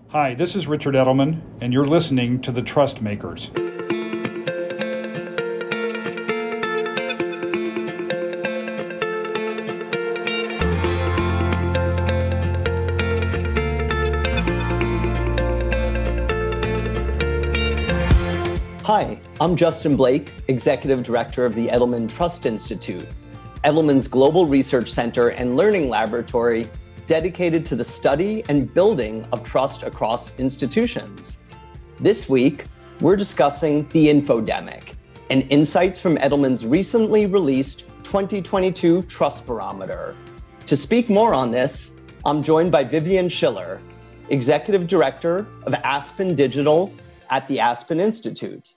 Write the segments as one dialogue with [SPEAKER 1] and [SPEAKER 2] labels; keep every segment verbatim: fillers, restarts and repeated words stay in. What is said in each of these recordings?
[SPEAKER 1] Hi, this is Richard Edelman, and you're listening to The Trust Makers.
[SPEAKER 2] Hi, I'm Justin Blake, Executive Director of the Edelman Trust Institute, Edelman's global research center and learning laboratory dedicated to the study and building of trust across institutions. This week, we're discussing the infodemic and insights from Edelman's recently released twenty twenty-two Trust Barometer. To speak more on this, I'm joined by Vivian Schiller, Executive Director of Aspen Digital at the Aspen Institute.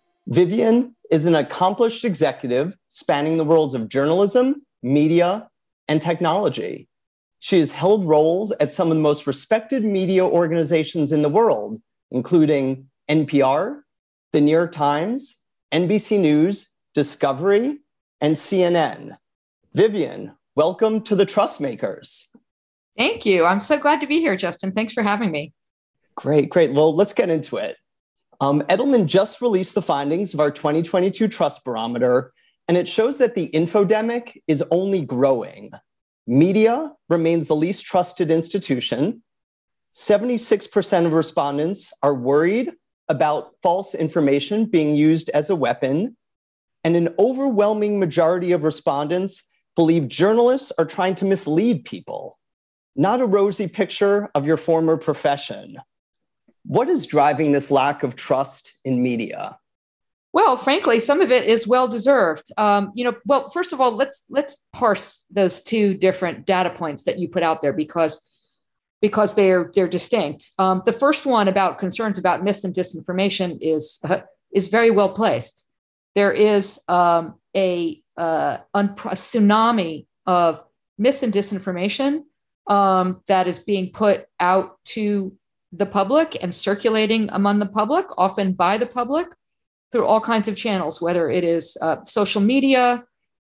[SPEAKER 2] Vivian is an accomplished executive spanning the worlds of journalism, media, and technology. She has held roles at some of the most respected media organizations in the world, including N P R, The New York Times, N B C News, Discovery, and C N N. Vivian, welcome to the Trust Makers.
[SPEAKER 3] Thank you. I'm so glad to be here, Justin. Thanks for having me.
[SPEAKER 2] Great, great. Well, let's get into it. Um, Edelman just released the findings of our twenty twenty-two Trust Barometer, and it shows that the infodemic is only growing. Media remains the least trusted institution. seventy-six percent of respondents are worried about false information being used as a weapon, and an overwhelming majority of respondents believe journalists are trying to mislead people, not a rosy picture of your former profession. What is driving this lack of trust in media?
[SPEAKER 3] Well, frankly, some of it is well-deserved. Um, you know, well, first of all, let's let's parse those two different data points that you put out there because, because they're they're distinct. Um, the first one about concerns about mis and disinformation is uh, is very well placed. There is um, a, uh, un- a tsunami of mis and disinformation um, that is being put out to the public and circulating among the public, often by the public, through all kinds of channels, whether it is uh, social media,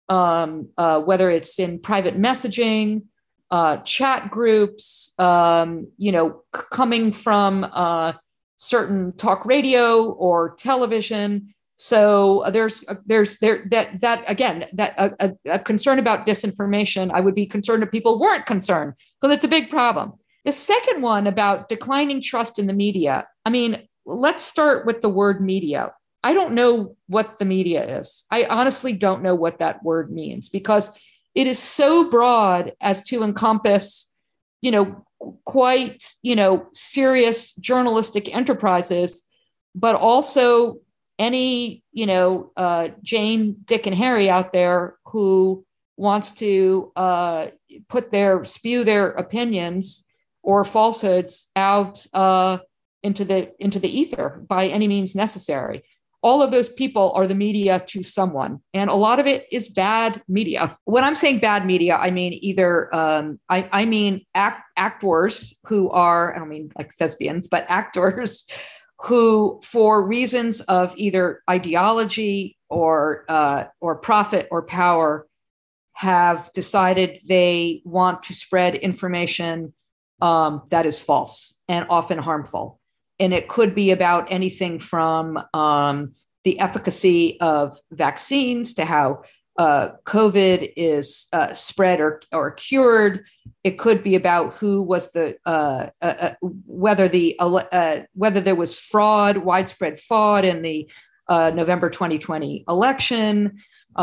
[SPEAKER 3] um, uh, whether it's in private messaging, uh, chat groups, um, you know, c- coming from uh, certain talk radio or television. So uh, there's uh, there's there that that again that a, a, a concern about disinformation. I would be concerned if people weren't concerned because it's a big problem. The second one about declining trust in the media. I mean, let's start with the word media. I don't know what the media is. I honestly don't know what that word means because it is so broad as to encompass, you know, quite, you know, serious journalistic enterprises, but also any, you know, uh, Jane, Dick, and Harry out there who wants to uh, put their, spew their opinions or falsehoods out uh, into the into the ether by any means necessary. All of those people are the media to someone, and a lot of it is bad media. When I'm saying bad media, I mean either um, I, I mean act, actors who are I don't mean like thespians, but actors who, for reasons of either ideology or uh, or profit or power, have decided they want to spread information Um, that is false and often harmful. And it could be about anything from um, the efficacy of vaccines to how uh, COVID is uh, spread or, or cured. It could be about who was the, uh, uh, uh, whether the, uh, whether there was fraud, widespread fraud in the uh, November twenty twenty election,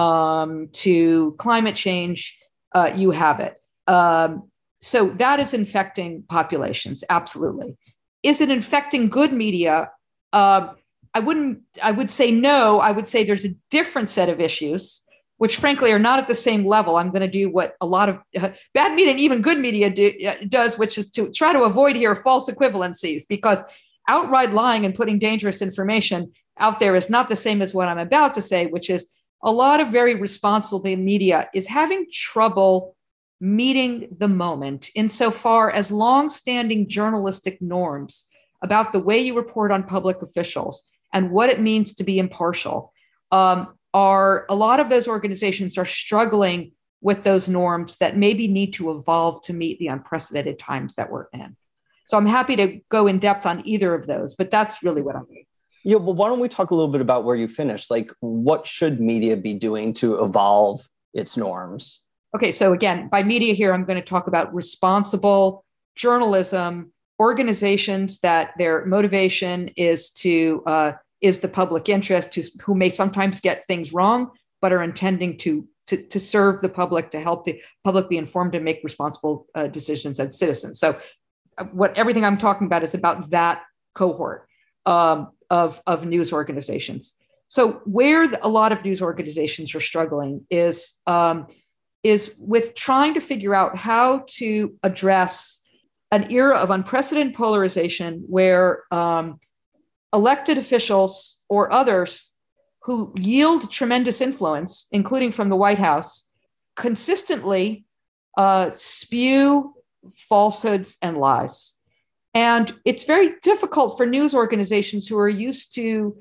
[SPEAKER 3] um, to climate change. Uh, you have it. Um, So that is infecting populations, absolutely. Is it infecting good media? Uh, I wouldn't, I would say no. I would say there's a different set of issues, which frankly are not at the same level. I'm going to do what a lot of uh, bad media and even good media do, uh, does, which is to try to avoid here false equivalencies, because outright lying and putting dangerous information out there is not the same as what I'm about to say, which is a lot of very responsible media is having trouble meeting the moment insofar as longstanding journalistic norms about the way you report on public officials and what it means to be impartial um, are a lot of those organizations are struggling with those norms that maybe need to evolve to meet the unprecedented times that we're in. So I'm happy to go in depth on either of those, but that's really what I'm doing.
[SPEAKER 2] Yeah, well, why don't we talk a little bit about where you finished? Like, what should media be doing to evolve its norms?
[SPEAKER 3] Okay, so again, by media here, I'm going to talk about responsible journalism, organizations that their motivation is to uh, is the public interest, who, who may sometimes get things wrong, but are intending to to, to serve the public, to help the public be informed and make responsible uh, decisions as citizens. So, uh, what everything I'm talking about is about that cohort um, of of news organizations. So, where the, a lot of news organizations are struggling is um, is with trying to figure out how to address an era of unprecedented polarization where um, elected officials or others who yield tremendous influence, including from the White House, consistently uh, spew falsehoods and lies. And it's very difficult for news organizations who are used to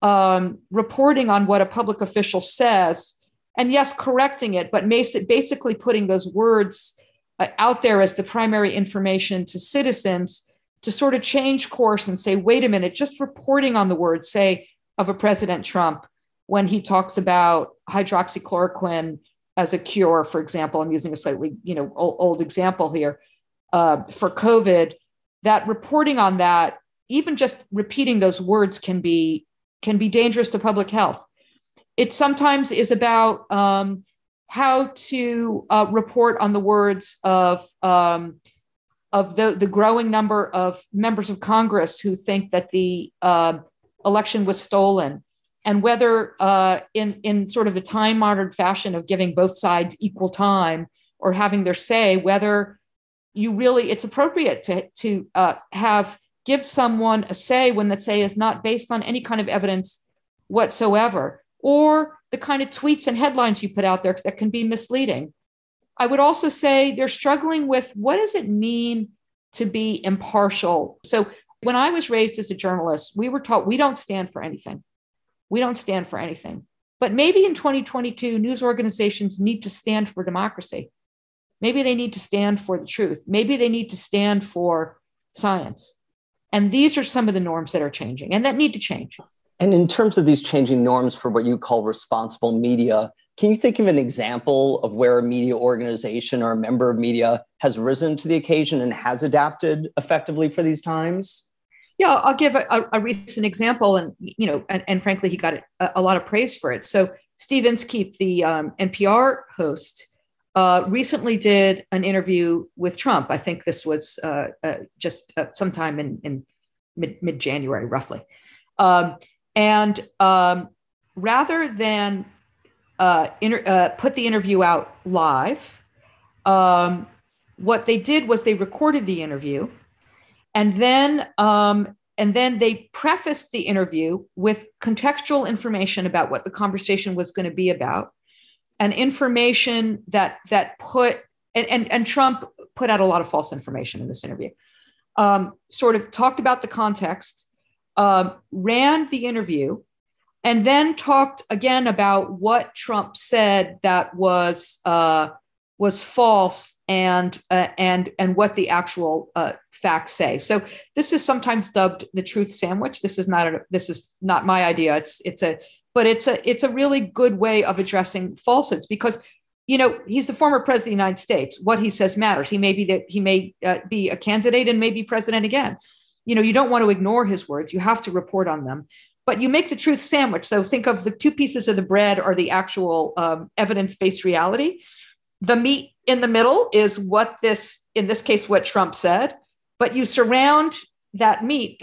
[SPEAKER 3] um, reporting on what a public official says, and yes, correcting it, but basically putting those words uh, out there as the primary information to citizens, to sort of change course and say, wait a minute, just reporting on the words, say, of a President Trump when he talks about hydroxychloroquine as a cure, for example. I'm using a slightly, you know, old, old example here uh, for COVID. That reporting on that, even just repeating those words, can be can be dangerous to public health. It sometimes is about um, how to uh, report on the words of um, of the, the growing number of members of Congress who think that the uh, election was stolen, and whether uh, in, in sort of a time-honored fashion of giving both sides equal time or having their say, whether you really, it's appropriate to, to uh, have, give someone a say when that say is not based on any kind of evidence whatsoever, or the kind of tweets and headlines you put out there that can be misleading. I would also say they're struggling with, what does it mean to be impartial? So when I was raised as a journalist, we were taught we don't stand for anything. We don't stand for anything. But maybe in twenty twenty-two, news organizations need to stand for democracy. Maybe they need to stand for the truth. Maybe they need to stand for science. And these are some of the norms that are changing and that need to change.
[SPEAKER 2] And in terms of these changing norms for what you call responsible media, can you think of an example of where a media organization or a member of media has risen to the occasion and has adapted effectively for these times?
[SPEAKER 3] Yeah, I'll give a, a recent example, and you know, and, and frankly, he got a, a lot of praise for it. So Steve Inskeep, the um, N P R host, uh, recently did an interview with Trump. I think this was uh, uh, just uh, sometime in, in mid mid January, roughly. Um, and um, rather than uh, inter- uh, put the interview out live, um, what they did was they recorded the interview. And then, um, and then they prefaced the interview with contextual information about what the conversation was going to be about, and information that that put and, and, and Trump put out a lot of false information in this interview. Um, sort of talked about the context, um, ran the interview, and then talked again about what Trump said that was uh, was false and uh, and and what the actual uh, facts say. So this is sometimes dubbed the truth sandwich. This is not a, this is not my idea. It's it's a but it's a it's a really good way of addressing falsehoods, because you know he's the former president of the United States. What he says matters. He may be that he may uh, be a candidate and may be president again. You know you don't want to ignore his words. You have to report on them. But you make the truth sandwich. So think of the two pieces of the bread are the actual um, evidence-based reality. The meat in the middle is what this, in this case, what Trump said, but you surround that meat,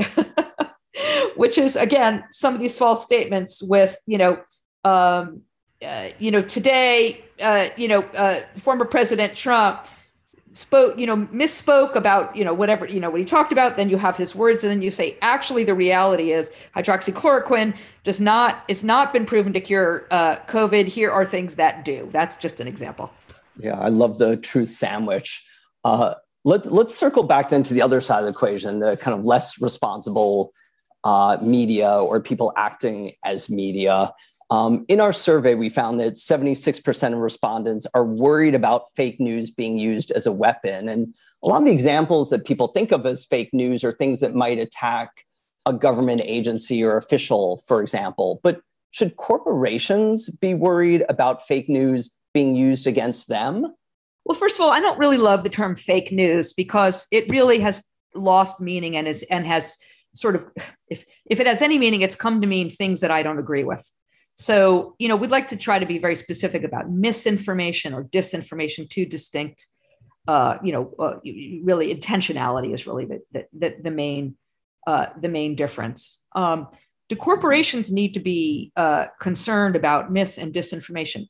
[SPEAKER 3] which is, again, some of these false statements with, you know, um, uh, you know, today, uh, you know, uh, former President Trump spoke, you know, misspoke about, you know, whatever, you know, what he talked about. Then you have his words, and then you say, actually, the reality is hydroxychloroquine does not, it's not been proven to cure uh, COVID. Here are things that do. That's just an example.
[SPEAKER 2] Yeah, I love the truth sandwich. Uh, let's let's circle back then to the other side of the equation, the kind of less responsible uh, media or people acting as media. Um, in our survey, we found that seventy-six percent of respondents are worried about fake news being used as a weapon. And a lot of the examples that people think of as fake news are things that might attack a government agency or official, for example. But should corporations be worried about fake news being used against them?
[SPEAKER 3] Well, first of all, I don't really love the term fake news because it really has lost meaning and is and has sort of, if if it has any meaning, it's come to mean things that I don't agree with. So, you know, we'd like to try to be very specific about misinformation or disinformation, two distinct, uh, you know, uh, really intentionality is really the, the, the, the main uh, the main difference. Um, do corporations need to be uh, concerned about mis and disinformation?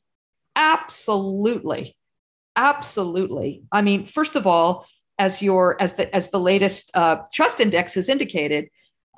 [SPEAKER 3] Absolutely. Absolutely. I mean, first of all, as your as the as the latest uh, trust index has indicated,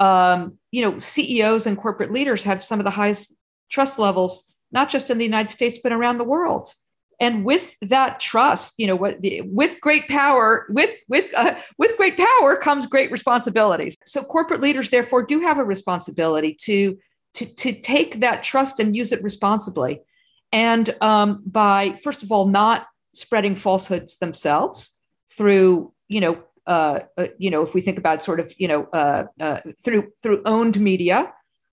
[SPEAKER 3] um, you know, C E Os and corporate leaders have some of the highest trust levels, not just in the United States, but around the world. And with that trust, you know, what the, with great power, with with uh, with great power comes great responsibilities. So corporate leaders, therefore, do have a responsibility to to to take that trust and use it responsibly, and um, by first of all not spreading falsehoods themselves through, you know, uh, uh, you know, if we think about sort of, you know, uh, uh, through through owned media.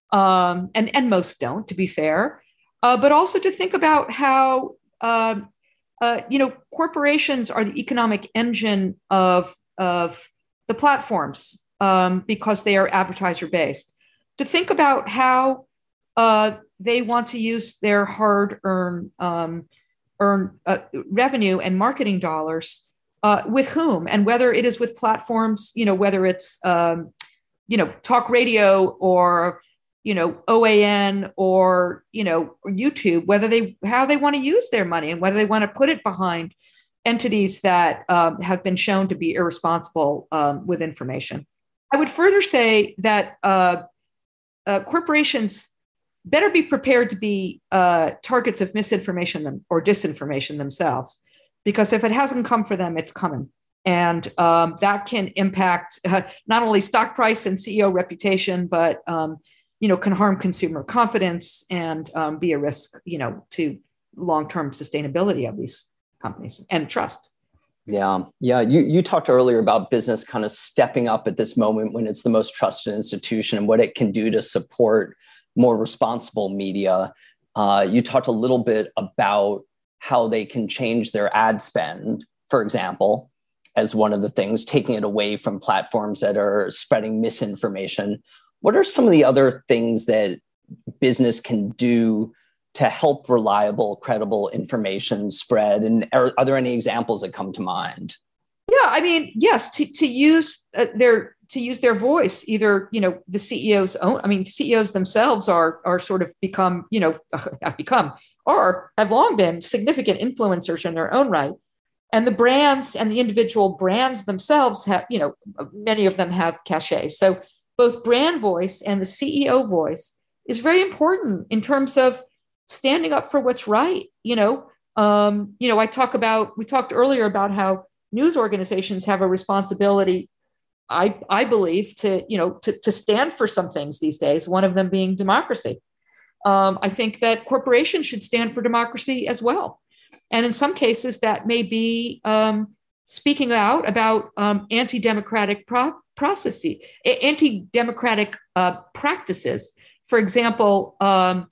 [SPEAKER 3] Um, and, and most don't, to be fair, uh, but also to think about how, uh, uh, you know, corporations are the economic engine of, of the platforms um, because they are advertiser based. To think about how uh, they want to use their hard earned um, earn uh, revenue and marketing dollars uh, with whom, and whether it is with platforms, you know, whether it's, um, you know, talk radio or you know, O A N or, you know, or YouTube, whether they, how they want to use their money and whether they want to put it behind entities that um, have been shown to be irresponsible um, with information. I would further say that uh, uh, corporations better be prepared to be uh, targets of misinformation or disinformation themselves, because if it hasn't come for them, it's coming. And um, that can impact uh, not only stock price and C E O reputation, but um, you know, can harm consumer confidence and um, be a risk, you know, to long-term sustainability of these companies and trust.
[SPEAKER 2] Yeah, yeah. You you talked earlier about business kind of stepping up at this moment when it's the most trusted institution and what it can do to support more responsible media. Uh, you talked a little bit about how they can change their ad spend, for example, as one of the things, taking it away from platforms that are spreading misinformation. What are some of the other things that business can do to help reliable, credible information spread? And are, are there any examples that come to mind?
[SPEAKER 3] Yeah, I mean, yes, to, to use uh, their to use their voice, either, you know, the C E Os own, I mean, C E Os themselves are are sort of become, you know, have become or have long been significant influencers in their own right. And the brands and the individual brands themselves have, you know, many of them have cachet. So both brand voice and the C E O voice is very important in terms of standing up for what's right. You know, um, you know, I talk about, we talked earlier about how news organizations have a responsibility, I, I believe, to, you know, to, to stand for some things these days, one of them being democracy. Um, I think that corporations should stand for democracy as well. And in some cases that may be um, speaking out about um, anti-democratic pro- processes, anti-democratic uh, practices. For example, um,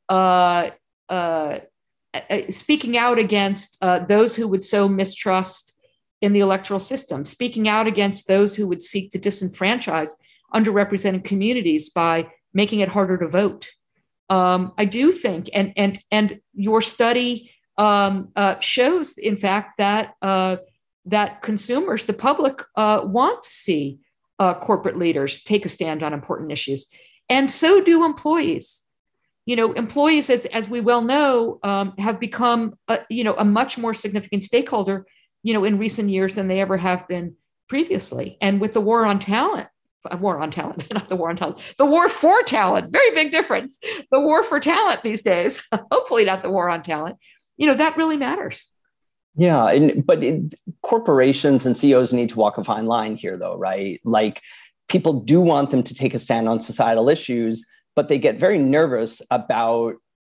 [SPEAKER 3] uh, uh, speaking out against uh, those who would sow mistrust in the electoral system, speaking out against those who would seek to disenfranchise underrepresented communities by making it harder to vote. Um, I do think, and and and your study um, uh, shows, in fact, that uh, that consumers, the public, uh, want to see uh, corporate leaders take a stand on important issues, and so do employees. You know, employees, as as we well know, um, have become a, you know a much more significant stakeholder, you know, in recent years than they ever have been previously. And with the war on talent, war on talent, not the war on talent, the war for talent, very big difference. The war for talent these days, hopefully not the war on talent. You know, that really matters.
[SPEAKER 2] Yeah, and, but it, corporations and C E Os need to walk a fine line here, though, right? Like, people do want them to take a stand on societal issues, but they get very nervous about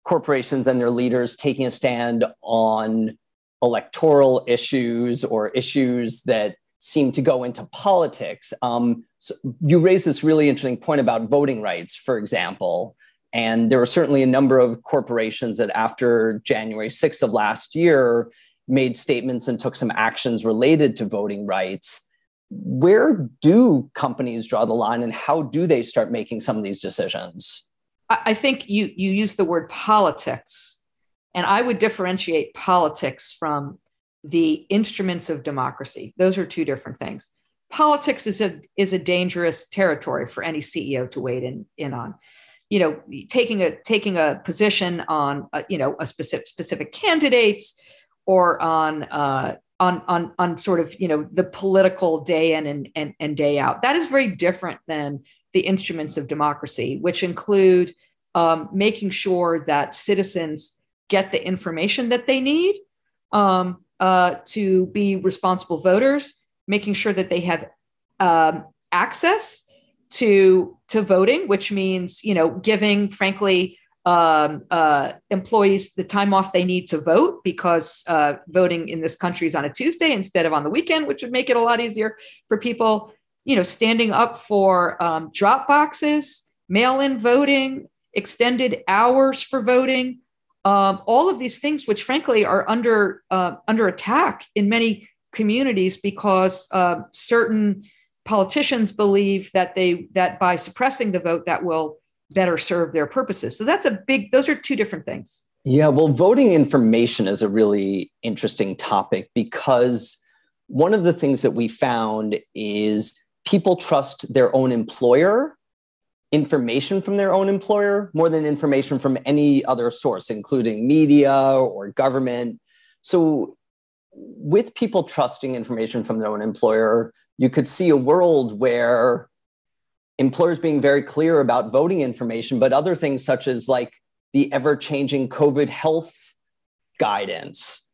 [SPEAKER 2] corporations and their leaders taking a stand on electoral issues or issues that seem to go into politics. Um, so you raised this really interesting point about voting rights, for example. And there were certainly a number of corporations that after January sixth of last year made statements and took some actions related to voting rights. Where do companies draw the line and how do they start making some of these decisions?
[SPEAKER 3] I think you, you use the word politics, and I would differentiate politics from the instruments of democracy. Those are two different things. Politics is a, is a dangerous territory for any C E O to wade in, in on. You know, taking a taking a position on a, you know a specific specific candidates or on uh, on on on sort of you know the political day in and, and and day out. That is very different than the instruments of democracy, which include um, making sure that citizens get the information that they need um, uh, to be responsible voters, making sure that they have um, access to to voting, which means, you know, giving, frankly, um, uh, employees the time off they need to vote, because uh, voting in this country is on a Tuesday instead of on the weekend, which would make it a lot easier for people, you know, standing up for um, drop boxes, mail-in voting, extended hours for voting, um, all of these things, which frankly are under uh, under attack in many communities because uh, certain politicians believe that they that by suppressing the vote that will better serve their purposes. So that's a big, those are two different things.
[SPEAKER 2] Yeah, well, voting information is a really interesting topic because one of the things that we found is people trust their own employer, information from their own employer, more than information from any other source, including media or government. So with people trusting information from their own employer, you could see a world where employers being very clear about voting information, but other things such as like the ever-changing COVID health guidance.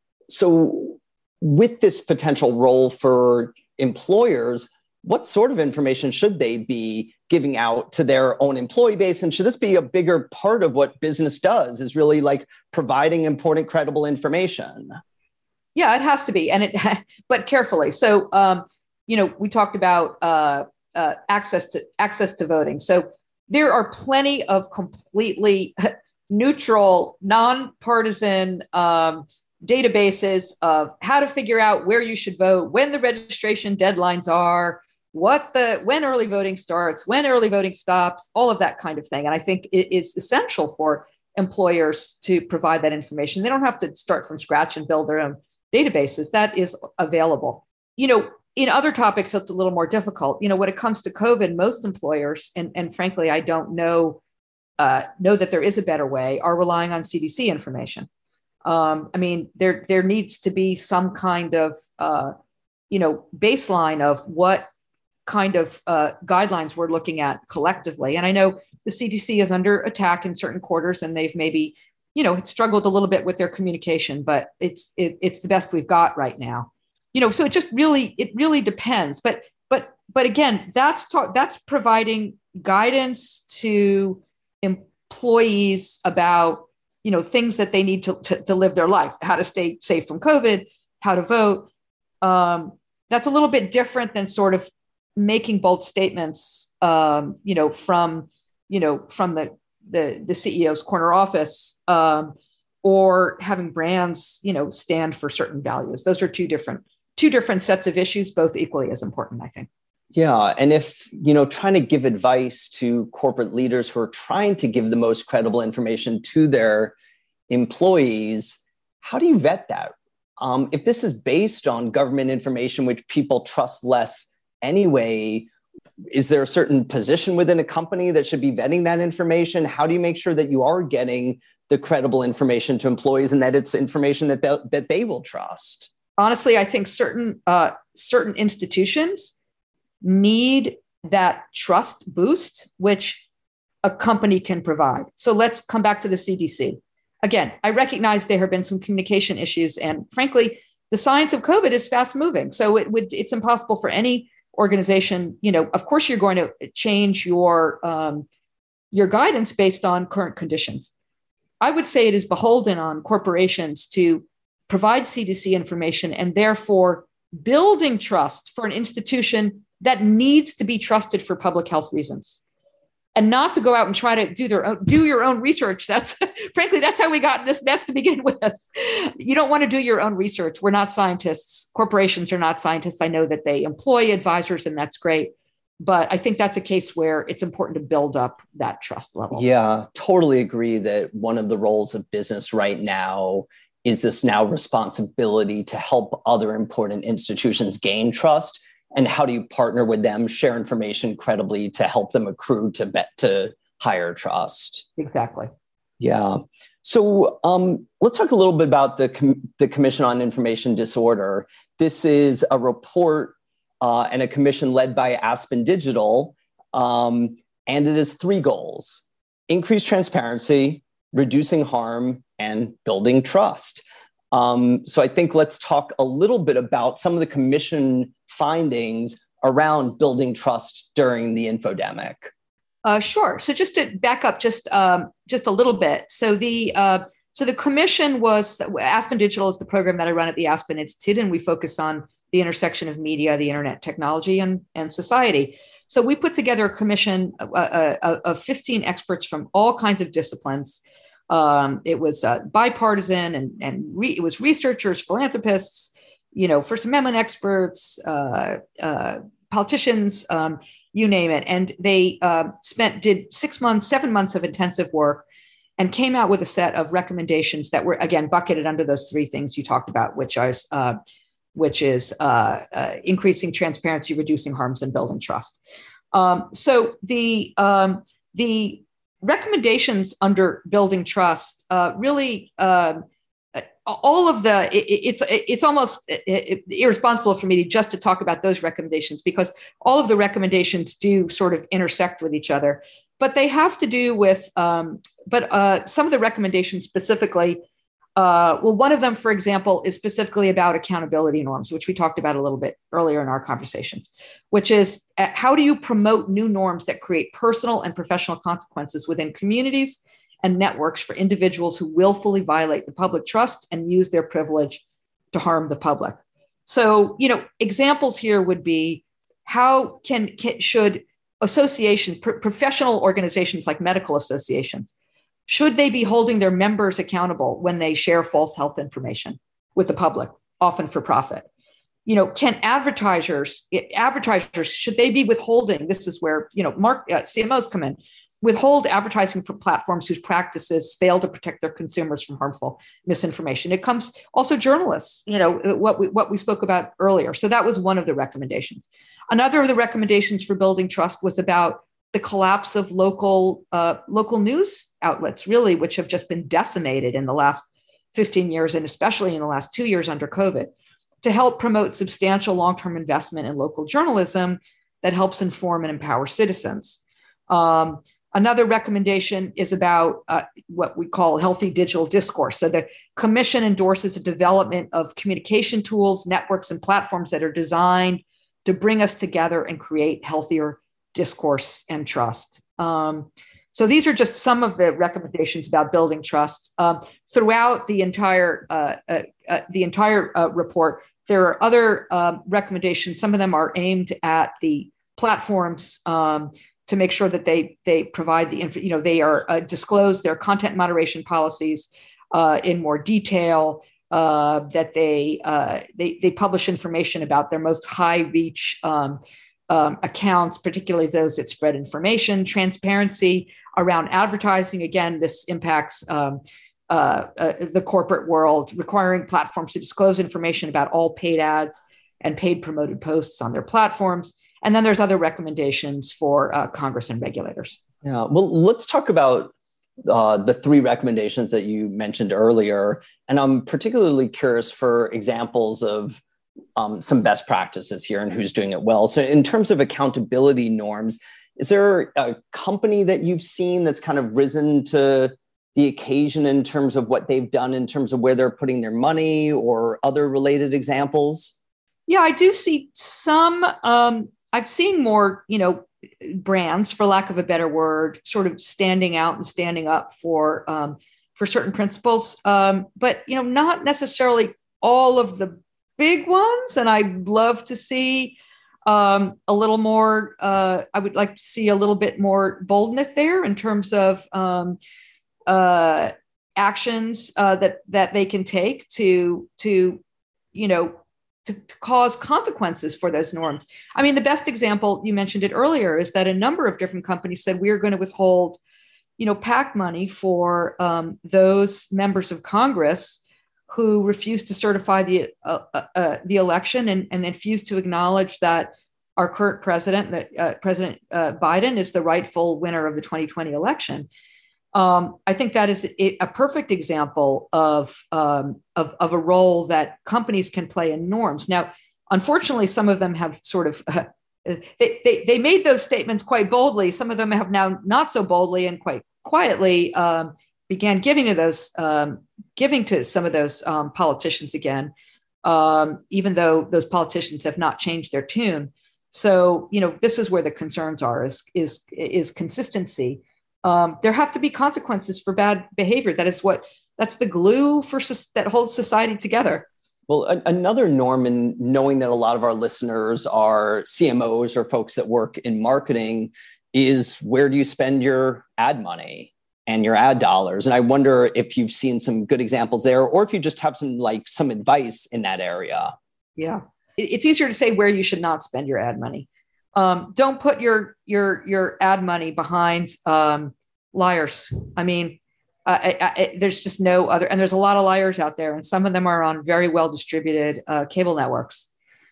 [SPEAKER 2] So with this potential role for employers, what sort of information should they be giving out to their own employee base? And should this be a bigger part of what business does, is really like providing important, credible information?
[SPEAKER 3] Yeah, it has to be. And it, but carefully. So, um, you know, we talked about uh, uh, access to access to voting. So there are plenty of completely neutral, nonpartisan um, databases of how to figure out where you should vote, when the registration deadlines are, what the when early voting starts, when early voting stops, all of that kind of thing. And I think it is essential for employers to provide that information. They don't have to start from scratch and build their own databases. That is available. You know, in other topics, it's a little more difficult. You know, when it comes to COVID, most employers, and, and frankly, I don't know, uh, know that there is a better way, are relying on C D C information. Um, I mean, there, there needs to be some kind of, uh, you know, baseline of what kind of uh, guidelines we're looking at collectively. And I know the C D C is under attack in certain quarters, and they've maybe, you know, struggled a little bit with their communication, but it's it, it's the best we've got right now. You know, so it just really it really depends. But but but again, that's talk, that's providing guidance to employees about, you know, things that they need to, to, to live their life, how to stay safe from COVID, how to vote. Um, that's a little bit different than sort of making bold statements, um, you know, from, you know, from the, the, the C E O's corner office, um, or having brands, you know, stand for certain values. Those are two different, two different sets of issues, both equally as important, I think.
[SPEAKER 2] Yeah. And if, you know, trying to give advice to corporate leaders who are trying to give the most credible information to their employees, how do you vet that? Um, if this is based on government information, which people trust less anyway, is there a certain position within a company that should be vetting that information? How do you make sure that you are getting the credible information to employees and that it's information that they, that they will trust?
[SPEAKER 3] Honestly, I think certain uh, certain institutions need that trust boost, which a company can provide. So let's come back to the C D C. Again, I recognize there have been some communication issues, and frankly, the science of COVID is fast moving. So it would it's impossible for any organization, you know, of course, you're going to change your um, your guidance based on current conditions. I would say it is beholden on corporations to provide C D C information and therefore building trust for an institution that needs to be trusted for public health reasons. And not to go out and try to do their own, do your own research. That's frankly, that's how we got in this mess to begin with. You don't want to do your own research. We're not scientists. Corporations are not scientists. I know that they employ advisors, and that's great. But I think that's a case where it's important to build up that trust level.
[SPEAKER 2] Yeah, totally agree that one of the roles of business right now is this now responsibility to help other important institutions gain trust. And how do you partner with them, share information credibly to help them accrue to bet to higher trust?
[SPEAKER 3] Exactly.
[SPEAKER 2] Yeah. So um, let's talk a little bit about the, Com- the Commission on Information Disorder. This is a report uh, and a commission led by Aspen Digital. Um, and it has three goals: increase transparency, reducing harm, and building trust. Um, so I think let's talk a little bit about some of the commission findings around building trust during the infodemic.
[SPEAKER 3] Uh, sure. So just to back up just um, just a little bit. So the uh, so the commission was Aspen Digital is the program that I run at the Aspen Institute, and we focus on the intersection of media, the internet, technology, and and society. So we put together a commission uh, uh, of fifteen experts from all kinds of disciplines. Um, it was uh, bipartisan, and and re- it was researchers, philanthropists, you know, First Amendment experts, uh, uh, politicians, um, you name it. And they uh, spent did six months, seven months of intensive work, and came out with a set of recommendations that were again bucketed under those three things you talked about, which is uh, which is uh, uh, increasing transparency, reducing harms, and building trust. Um, so the um, the recommendations under building trust uh, really uh, all of the it, it's it's almost irresponsible for me to just to talk about those recommendations, because all of the recommendations do sort of intersect with each other, but they have to do with um, but uh, some of the recommendations specifically. Uh, well, one of them, for example, is specifically about accountability norms, which we talked about a little bit earlier in our conversations, which is uh, how do you promote new norms that create personal and professional consequences within communities and networks for individuals who willfully violate the public trust and use their privilege to harm the public. So, you know, examples here would be how can, can should associations, pr- professional organizations like medical associations, should they be holding their members accountable when they share false health information with the public, often for profit? You know, can advertisers, advertisers, should they be withholding? This is where, you know, mark, uh, C M Os come in, withhold advertising from platforms whose practices fail to protect their consumers from harmful misinformation. It comes also journalists, you know, what we, what we spoke about earlier. So that was one of the recommendations. Another of the recommendations for building trust was about the collapse of local uh, local news outlets, really, which have just been decimated in the last fifteen years, and especially in the last two years under COVID, to help promote substantial long-term investment in local journalism that helps inform and empower citizens. Um, another recommendation is about uh, what we call healthy digital discourse. So the commission endorses the development of communication tools, networks, and platforms that are designed to bring us together and create healthier discourse and trust. Um, so these are just some of the recommendations about building trust. Um, throughout the entire uh, uh, uh, the entire uh, report, there are other um, recommendations. Some of them are aimed at the platforms um, to make sure that they they provide the info, you know, they are uh, disclose their content moderation policies uh, in more detail. Uh, that they uh, they they publish information about their most high reach Um, Um, accounts, particularly those that spread information, transparency around advertising. Again, this impacts um, uh, uh, the corporate world, requiring platforms to disclose information about all paid ads and paid promoted posts on their platforms. And then there's other recommendations for uh, Congress and regulators.
[SPEAKER 2] Yeah, well, let's talk about uh, the three recommendations that you mentioned earlier. And I'm particularly curious for examples of Um, some best practices here and who's doing it well. So in terms of accountability norms, is there a company that you've seen that's kind of risen to the occasion in terms of what they've done, in terms of where they're putting their money, or other related examples?
[SPEAKER 3] Yeah, I do see some, um, I've seen more, you know, brands, for lack of a better word, sort of standing out and standing up for, um, for certain principles, um, but you know, not necessarily all of the big ones. And I'd love to see um, a little more. Uh, I would like to see a little bit more boldness there in terms of um, uh, actions uh, that that they can take to to you know to, to cause consequences for those norms. I mean, the best example, you mentioned it earlier, is that a number of different companies said we are going to withhold, you know, PAC money for um, those members of Congress who refused to certify the uh, uh, the election and, and refused to acknowledge that our current president, that uh, President uh, Biden, is the rightful winner of the twenty twenty election. Um, I think that is a, a perfect example of, um, of of a role that companies can play in norms. Now, unfortunately, some of them have sort of uh, they, they they made those statements quite boldly. Some of them have now not so boldly and quite quietly um, began giving to those um, giving to some of those um, politicians again, um, even though those politicians have not changed their tune. So, you know, this is where the concerns are: is is is consistency. Um, there have to be consequences for bad behavior. That is what that's the glue for that holds society together.
[SPEAKER 2] Well, a- another norm, in knowing that a lot of our listeners are C M Os or folks that work in marketing, is where do you spend your ad money and your ad dollars? And I wonder if you've seen some good examples there, or if you just have some like some advice in that area.
[SPEAKER 3] Yeah, it's easier to say where you should not spend your ad money. Um, don't put your your your ad money behind um, liars. I mean, uh, I, I, there's just no other, and there's a lot of liars out there, and some of them are on very well distributed uh, cable networks.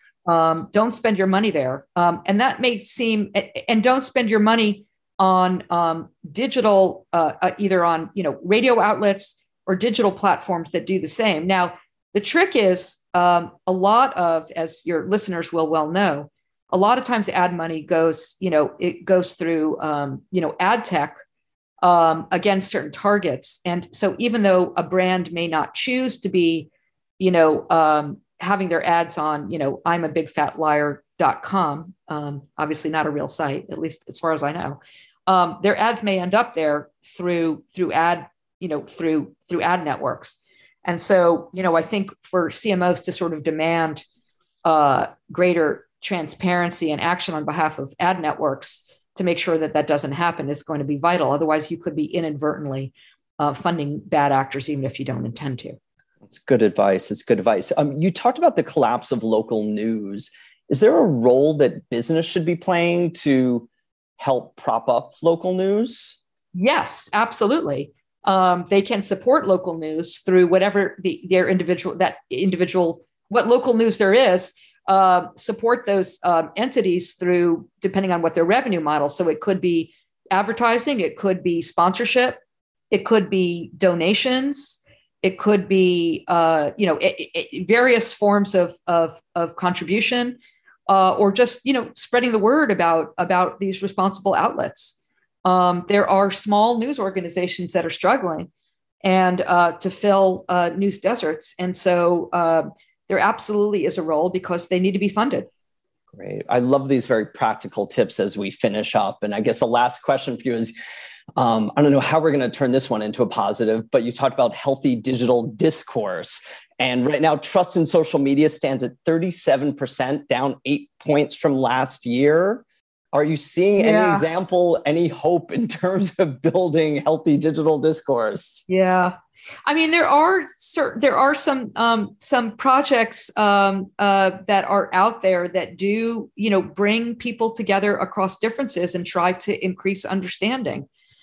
[SPEAKER 3] Um, don't spend your money there, um, and that may seem, and don't spend your money on um, digital, uh, uh, either on you know radio outlets or digital platforms that do the same. Now, the trick is um, a lot of, as your listeners will well know, a lot of times ad money goes, you know, it goes through, um, you know, ad tech um, against certain targets. And so even though a brand may not choose to be, you know, um, having their ads on, you know, I'm a big fat liar dot com, um, obviously not a real site, at least as far as I know, um, their ads may end up there through, through ad, you know, through, through ad networks. And so, you know, I think for C M Os to sort of demand uh, greater transparency and action on behalf of ad networks to make sure that that doesn't happen is going to be vital. Otherwise, you could be inadvertently uh, funding bad actors, even if you don't intend to.
[SPEAKER 2] It's good advice. It's good advice. Um, you talked about the collapse of local news. Is there a role that business should be playing to help prop up local news?
[SPEAKER 3] Yes, absolutely. Um, they can support local news through whatever the, their individual, that individual, what local news there is. Uh, support those um, entities through, depending on what their revenue model. So it could be advertising, it could be sponsorship, it could be donations, it could be uh, you know it, it, various forms of of, of contribution, uh, or just you know spreading the word about about these responsible outlets. Um, there are small news organizations that are struggling, and uh, to fill uh, news deserts, and so. Uh, There absolutely is a role because they need to be funded.
[SPEAKER 2] Great. I love these very practical tips as we finish up. And I guess the last question for you is, um, I don't know how we're going to turn this one into a positive, but you talked about healthy digital discourse. And right now, trust in social media stands at thirty-seven percent, down eight points from last year. Are you seeing any
[SPEAKER 3] Yeah.
[SPEAKER 2] example, any hope in terms of building healthy digital discourse?
[SPEAKER 3] Yeah. I mean, there are certain, there are some um, some projects um, uh, that are out there that do, you know, bring people together across differences and try to increase understanding.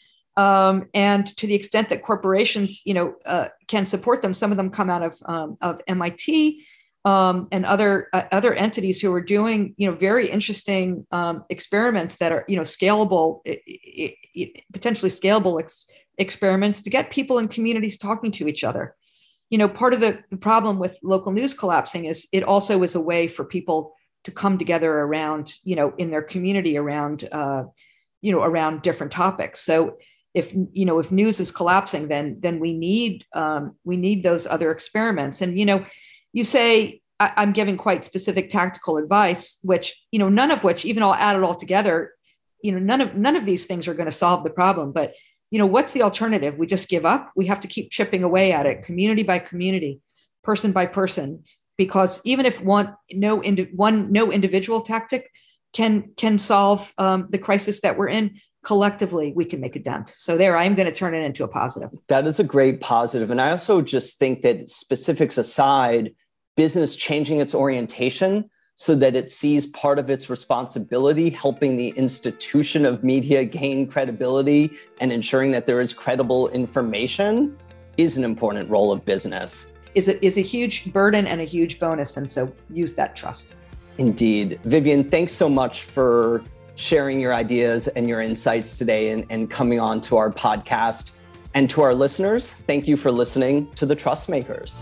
[SPEAKER 3] Um, and to the extent that corporations, you know, uh, can support them, some of them come out of um, of M I T um, and other uh, other entities who are doing, you know, very interesting um, experiments that are, you know, scalable, it, it, it, potentially scalable. Ex- experiments to get people in communities talking to each other. You know, part of the, the problem with local news collapsing is it also is a way for people to come together around, you know, in their community around, uh, you know, around different topics. So if, you know, if news is collapsing, then, then we need, um, we need those other experiments. And, you know, you say, I, I'm giving quite specific tactical advice, which, you know, none of which, even all add it all together, you know, none of, none of these things are going to solve the problem, but you know, what's the alternative? We just give up. We have to keep chipping away at it, community by community, person by person, because even if one no indi- one no individual tactic can can solve um, the crisis that we're in, collectively we can make a dent. So there, I'm going to turn it into a positive.
[SPEAKER 2] That is a great positive. And I also just think that, specifics aside, business changing its orientation so that it sees part of its responsibility helping the institution of media gain credibility and ensuring that there is credible information is an important role of business.
[SPEAKER 3] Is a, is a huge burden and a huge bonus. And so use that trust.
[SPEAKER 2] Indeed. Vivian, thanks so much for sharing your ideas and your insights today and, and coming on to our podcast. And to our listeners, thank you for listening to The Trust Makers.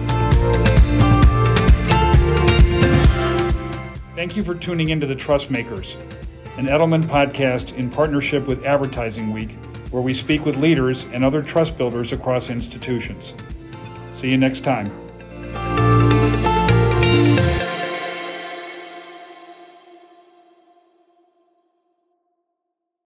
[SPEAKER 1] Thank you for tuning into The Trust Makers, an Edelman podcast in partnership with Advertising Week, where we speak with leaders and other trust builders across institutions. See you next time.